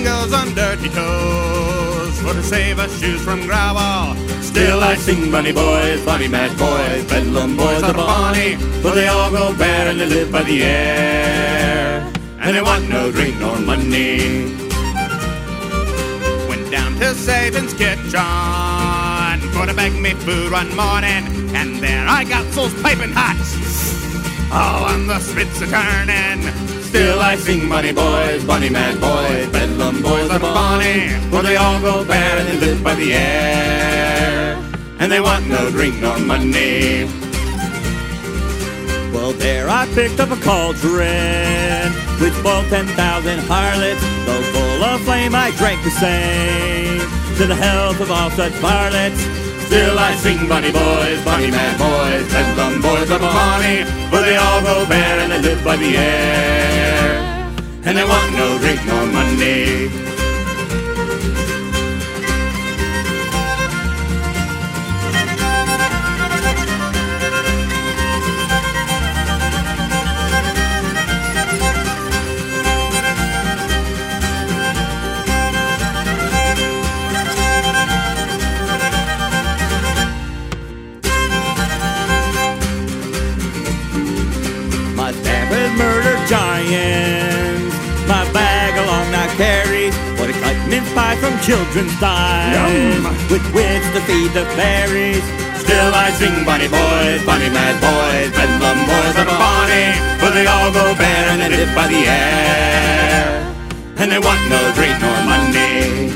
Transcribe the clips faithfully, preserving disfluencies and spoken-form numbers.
eagles on dirty toes, for to save us shoes from gravel. Still I sing bunny boys, bunny mad boys, bedlam boys are bonny, for they all go bare and they live by the air, and they want no drink nor money. Went down to Satan's kitchen for to beg me food one morning, and there I got souls piping hot. Oh, and the spits are turning. Still I sing bunny boys, bunny mad boys, bedlam boys are bonny, for they all go bare and they live by the air, and they want no drink nor money. Well, there I picked up a cauldron which boiled ten thousand harlots, though full of flame I drank the same to the health of all such varlets. Still I sing bunny boys, bunny mad boys, bedlam boys are bonny, for they all go bare and they live by the air, and they want no drink nor money. Murder giants, my bag along I carry, what a cut mince pie from children's thighs, with which to feed the fairies. Still I sing bunny boys, bunny mad boys, bedlam boys are bonny, for they all go bare and they live by the air, and they want no drink nor money.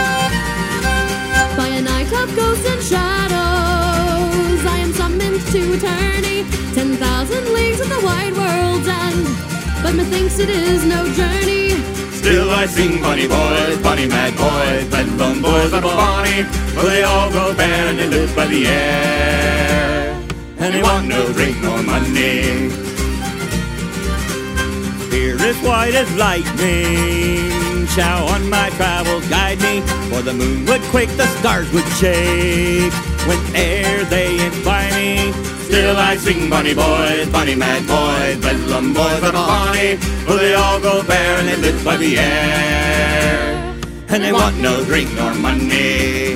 By a night of ghosts and shadows, I am summoned to eternity, ten thousand leagues of the wide world's end, but methinks it is no journey. Still I sing bunny boys, bunny mad boys, bedlam boys are bonny, for they all go bare and they live by the air, and they want no drink nor money. Spirit white as lightning shall on my travels guide me, for the moon would quake, the stars would shake, whene'er they invite me. Still I sing bunny boys, bunny mad boys, bedlam boys are bonny, for they all go bare and they live by the air, and they want no drink nor money.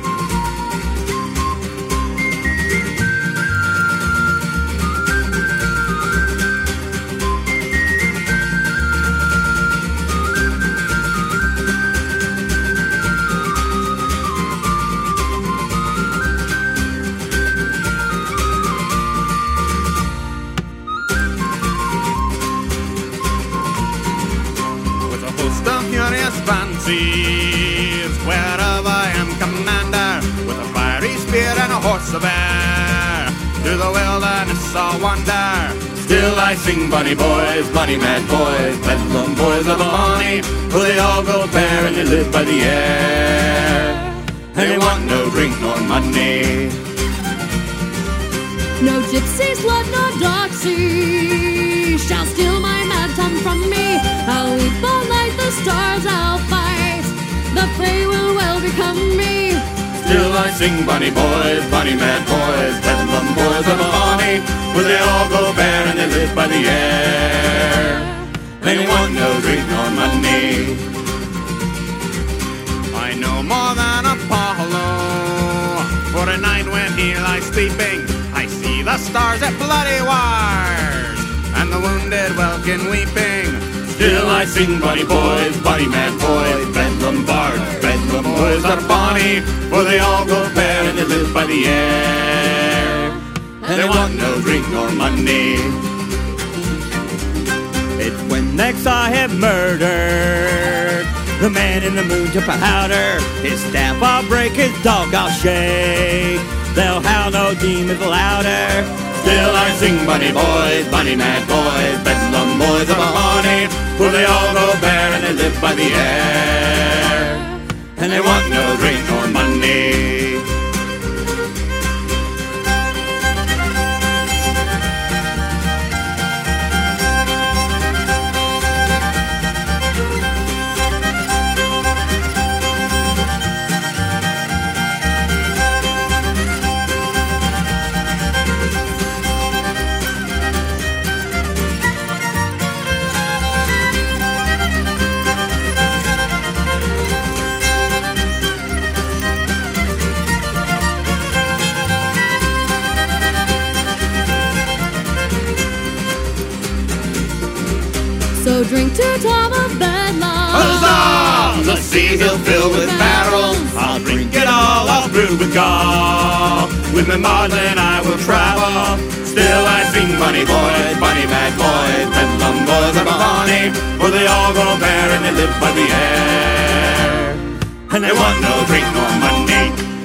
Fancies, whereof I am commander, with a fiery spear and a horse of air, to the wilderness I'll wander. Still I sing bunny boys, bunny mad boys, bedlam boys are bonny, for they all go bare and they live by the air, and they want no drink nor money. No gypsy, slut, nor doxy shall steal my mad tongue from me. I'll weep all night, the stars I'll fight, the prey will well become me. Still I sing bunny boys, bunny mad boys, bedlam boys are bonny, for they all go bare and they live by the air, and they want no drink nor money. I know more than Apollo, for a night when he lies sleeping, I see the stars at bloody wars, and the wounded welkin weeping. Still I sing bunny boys, bunny mad boys, bedlam bards, bedlam boys are bonny, for they all go bare and they live by the air, and they want no drink nor money. It's when next I have murdered the man in the moon to powder, his staff I'll break, his dog I'll shake, they'll howl no demons louder. Still I sing bunny boys, bunny mad boys, bedlam boys are bonny, for they all go bare and they live by the air, and they want no drink nor money. So drink to Tom of Bedlam. Huzzah! The seas will fill with barrels. I'll drink it all, I'll brew with gall. With my maudlin I will travel. Still I sing bunny boys, bunny bad boys. Bedlam boys are bonny, for they all go bare and they live by the air. And they want no drink nor money,